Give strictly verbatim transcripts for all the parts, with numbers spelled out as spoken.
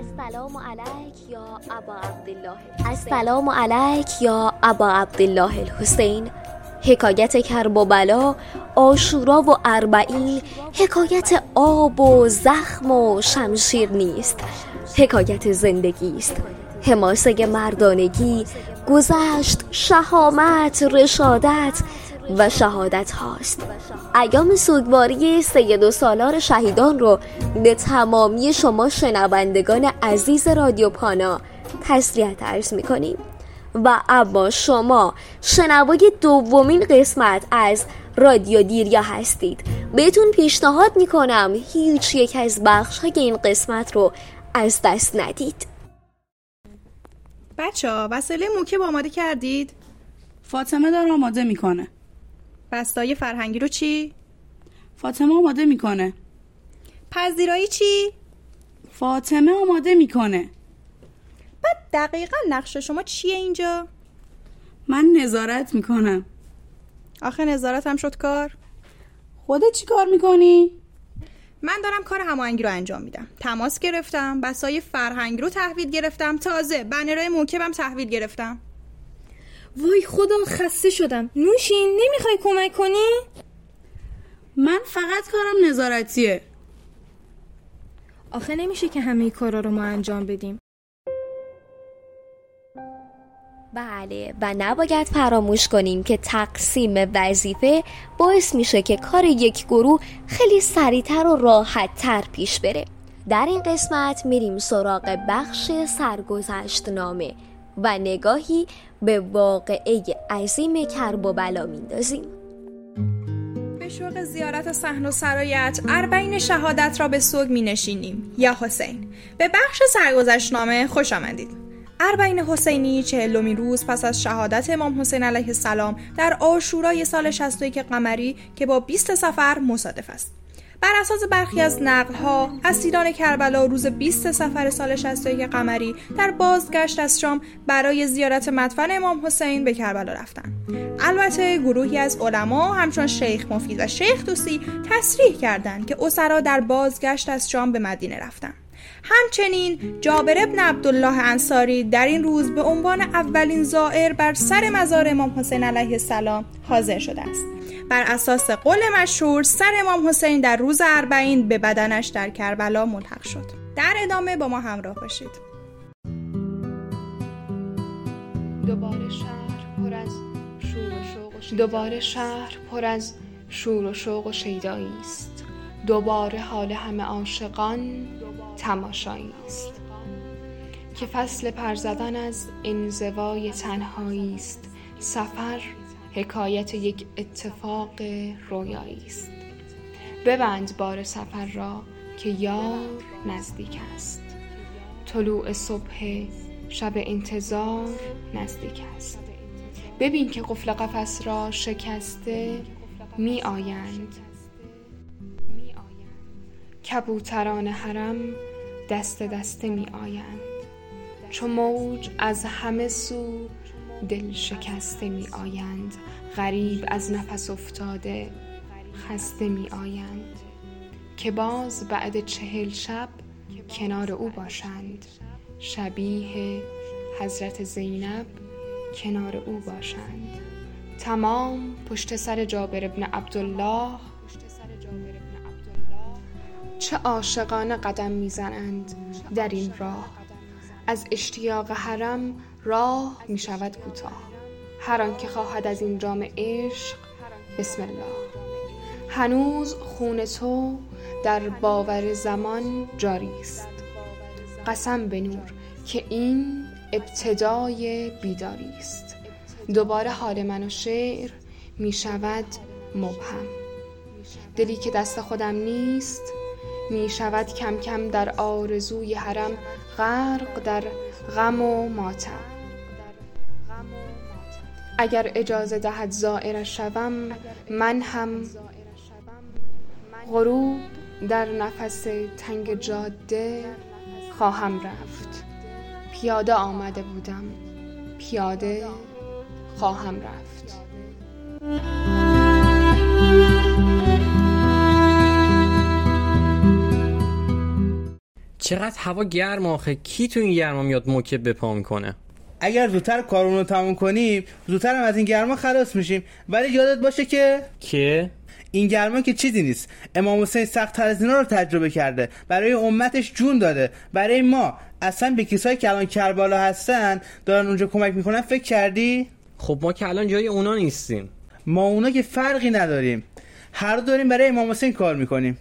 السلام علیک یا ابا عبدالله السلام علیک یا ابا عبدالله الحسین. حکایت کرب و بلا، عاشورا و اربعین حکایت آب و زخم و شمشیر نیست، حکایت زندگی است. حماسه مردانگی، گذشت، شهامت، رشادت و شهادت هاست. ایام سوگواری سید و سالار شهیدان رو به تمامی شما شنوندگان عزیز رادیو پانا تسلیت عرض می‌کنیم و اما شما شنوای دومین قسمت از رادیو دیریا هستید. بهتون پیشنهاد میکنم هیچ یک از بخش‌های این قسمت رو از دست ندید. بچه‌ها وسایل موکب آماده کردید؟ فاطمه داره آماده میکنه. بستای فرهنگی رو چی؟ فاطمه آماده میکنه. پذیرایی چی؟ فاطمه آماده میکنه. بعد دقیقاً نقش شما چیه اینجا؟ من نظارت میکنم. آخه نظارت هم شد کار؟ خودت چی کار میکنی؟ من دارم کار هماهنگی رو انجام میدم. تماس گرفتم، بستای فرهنگی رو تحویل گرفتم، تازه بنرهای موکبم تحویل گرفتم. وای خدا خسته شدم. نوشین نمیخوای کمک کنی؟ من فقط کارم نظارتیه. آخه نمیشه که همه کارا رو ما انجام بدیم. بله، و نباید فراموش کنیم که تقسیم وظیفه باعث میشه که کار یک گروه خیلی سریعتر و راحت‌تر پیش بره. در این قسمت میریم سراغ بخش سرگذشت نامه و نگاهی به واقعه عظیم کرب و بلا میندازیم. به شوق زیارت صحن و سرایت اربعین شهادت را به سوگ می نشینیم. یا حسین، به بخش سرگذشت نامه خوش آمدید. اربعین حسینی چهلمین روز پس از شهادت امام حسین علیه السلام در عاشورای سال شصت و یک قمری که با بیست صفر مصادف است. بر اساس برخی از نقل‌ها، اسیران کربلا روز بیست صفر سال شصت و یک قمری در بازگشت از شام برای زیارت مدفن امام حسین به کربلا رفتند. البته گروهی از علما همچون شیخ مفید و شیخ طوسی تصریح کردند که اسرا در بازگشت از شام به مدینه رفتند. همچنین جابر ابن عبدالله انصاری در این روز به عنوان اولین زائر بر سر مزار امام حسین علیه السلام حاضر شده است. بر اساس قول مشهور سر امام حسین در روز اربعین به بدنش در کربلا ملحق شد. در ادامه با ما همراه باشید. دوباره شهر پر از شور و شوق و دوباره شهر پر از شور و شوق و شیدایی است. دوباره حال همه عاشقان تماشایی است که فصل پر زدن از انزوای تنهایی است. سفر حکایت یک اتفاق رویایی است. ببند بار سفر را که یار نزدیک است. طلوع صبح شب انتظار نزدیک است. ببین که قفل قفس را شکسته می آیند. کبوتران حرم دست دسته می آیند. چو موج از همه سو دل شکسته می آیند. غریب از نفس افتاده خسته می آیند. که باز بعد چهل شب کنار او باشند. شبیه حضرت زینب کنار او باشند. تمام پشت سر جابر ابن عبدالله چه عاشقانه قدم میزنند در این راه. از اشتیاق حرم راه می شود کوتاه. هر آن که خواهد از این جام عشق بسم الله. هنوز خون تو در باور زمان جاری است. قسم به نور که این ابتدای بیداری است. دوباره حال من و شعر می شود مبهم. دلی که دست خودم نیست می شود کم کم در آرزوی حرم غرق در غم و ماتم. اگر اجازه دهد زائر شوم من هم غروب در نفس تنگ جاده خواهم رفت. پیاده آمده بودم، پیاده خواهم رفت. چقدر هوا گرم آخه، کی تو این گرما میاد موکب به پا میکنه؟ اگر زودتر کارمون رو تموم کنیم زودتر هم از این گرما خلاص میشیم. ولی یادت باشه که که این گرما که چیزی نیست. امام حسین سخت تر از اینا رو تجربه کرده، برای امتش جون داده. برای ما اصلا به کسایی که الان کربلا هستن دارن اونجا کمک میکنن فکر کردی؟ خب ما که الان جای اونا نیستیم. ما اونا که فرقی نداریم، هر دو داریم برای امام حسین کار میکنیم.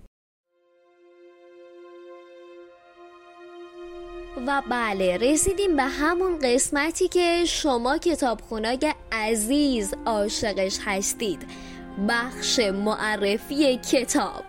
و بله، رسیدیم به همون قسمتی که شما کتابخونای عزیز عاشقش هستید، بخش معرفی کتاب.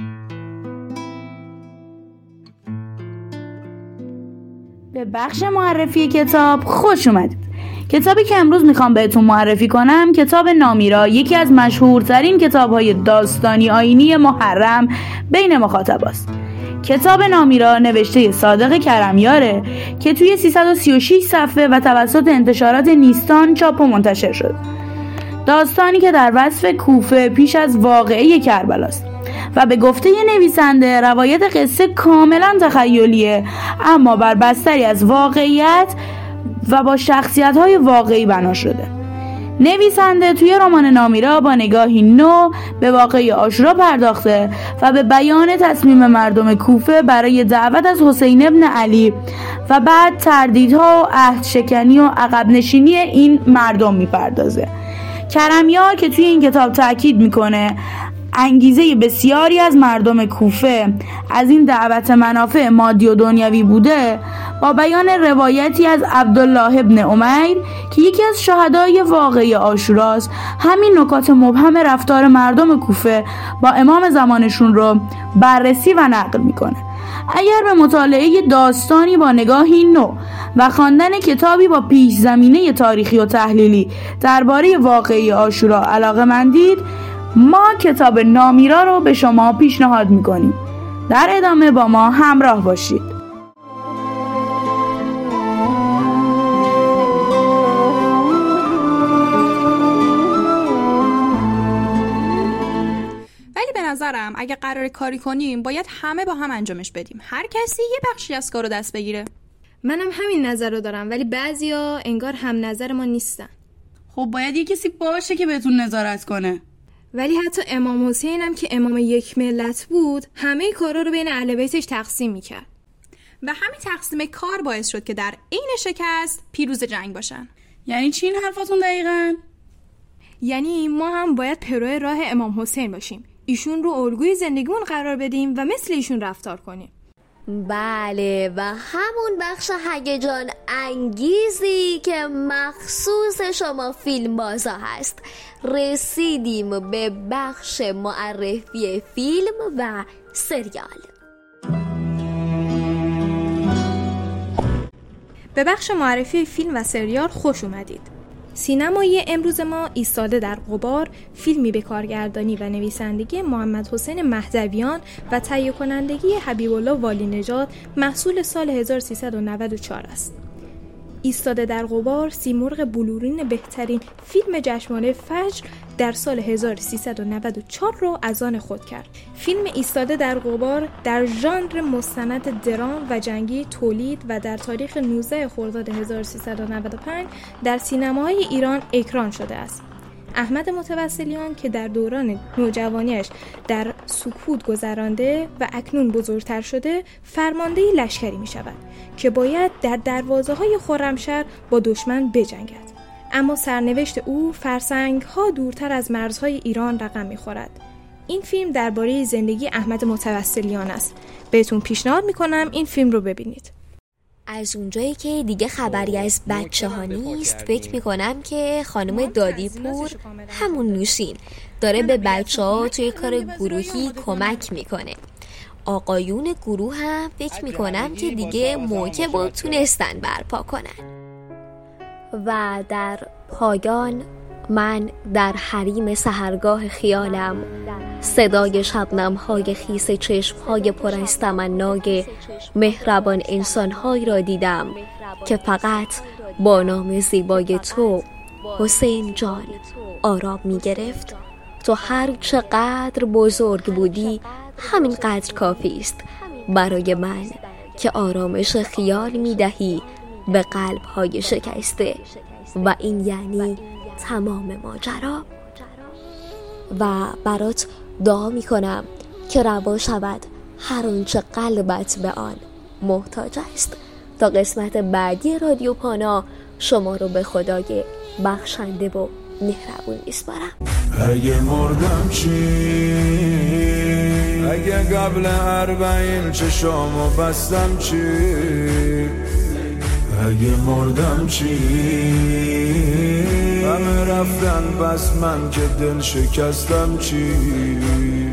به بخش معرفی کتاب خوش اومدید. کتابی که امروز میخوام بهتون معرفی کنم کتاب نامیرا، یکی از مشهورترین کتاب‌های داستانی آیینی محرم بین مخاطب است. کتاب نامیرا نوشته صادق کرمیاره که توی سیصد و سی و شش صفحه و توسط انتشارات نیستان چاپ و منتشر شد. داستانی که در وصف کوفه پیش از واقعه کربلاست و به گفته نویسنده روایت قصه کاملا تخیلیه، اما بر بستری از واقعیت و با شخصیت‌های واقعی بنا شده. نویسنده توی رمان نامیرا با نگاهی نو به واقعه عاشورا پرداخته و به بیان تصمیم مردم کوفه برای دعوت از حسین ابن علی و بعد تردیدها و عهدشکنی و عقب نشینی این مردم میپردازه. کرمیار که توی این کتاب تأکید میکنه انگیزه بسیاری از مردم کوفه از این دعوت منافع مادی و دنیوی بوده، با بیان روایتی از عبدالله ابن عمیر که یکی از شهدای واقعی عاشوراست، همین نکات مبهم رفتار مردم کوفه با امام زمانشون رو بررسی و نقل میکنه. اگر به مطالعه داستانی با نگاهی نو و خواندن کتابی با پیش زمینه تاریخی و تحلیلی درباره واقعی عاشورا علاقه‌مندید، ما کتاب نامیرا رو به شما پیشنهاد میکنیم. در ادامه با ما همراه باشید. ولی به نظرم اگه قرار کاری کنیم باید همه با هم انجامش بدیم، هر کسی یه بخشی از کارو دست بگیره. منم همین نظر رو دارم، ولی بعضیا انگار هم نظر ما نیستن. خب باید یه کسی باشه که بهتون نظارت کنه. ولی حتی امام حسین هم که امام یک ملت بود، همه کارا رو بین اهل بیتش تقسیم میکرد و همین تقسیم کار باعث شد که در عین شکست پیروز جنگ باشن. یعنی چی این حرفاتون دقیقاً؟ یعنی ما هم باید پیرو راه امام حسین باشیم، ایشون رو الگوی زندگیمون قرار بدیم و مثل ایشون رفتار کنیم. بله، و همون بخش هیجان انگیزی که مخصوص شما فیلم بازا هست، رسیدیم به بخش معرفی فیلم و سریال. به بخش معرفی فیلم و سریال خوش اومدید. سینمایی امروز ما ایستاده در غبار، فیلمی به کارگردانی و نویسندگی محمد حسین مهدویان و تهیه کنندگی حبیب الله والی نژاد محصول سال هزار و سیصد و نود و چهار است. ایستاده در غبار سیمرغ بلورین بهترین فیلم جشنواره فجر در سال هزار و سیصد و نود و چهار رو از آن خود کرد. فیلم ایستاده در غبار در ژانر مستند درام و جنگی تولید و در تاریخ نوزده خرداد هزار و سیصد و نود و پنج در سینماهای ایران اکران شده است. احمد متوسلیان که در دوران نوجوانیش در سکوت گذرانده و اکنون بزرگتر شده، فرمانده لشکری می شود که باید در دروازه های خرمشهر با دشمن بجنگد. اما سرنوشت او فرسنگ ها دورتر از مرزهای ایران رقم می خورد. این فیلم درباره زندگی احمد متوسلیان است. بهتون پیشنهاد می کنم این فیلم رو ببینید. از اونجایی که دیگه خبری از بچه ها نیست، فکر میکنم که خانم دادی پور، همون نوشین، داره به بچه ها توی کار گروهی کمک میکنه. آقایون گروه هم فکر میکنم که دیگه موکب رو تونستن برپا کنن. و در پایان من در حریم سحرگاه خیالم صدای شبنم‌های خیس چشم‌های پر از تمنای مهربان انسان‌هایی را دیدم که فقط با نام زیبای تو حسین جان آرام می‌گرفت. تو هر چقدر بزرگ بودی همین قدر کافی است برای من که آرامش خیال میدهی به قلب‌های شکسته و این یعنی تمام ماجرا. و برات دعا میکنم که روا شود هر آنچه قلبت به آن محتاج است. تا قسمت بعدی رادیو پانا شما رو به خدای بخشنده و مهربون میسپارم. اگه مردم چی؟ اگه قبل اربعین چشامو بستم چی؟ اگه مردم چی؟ همه رفتن بس من که دل شکستم چی؟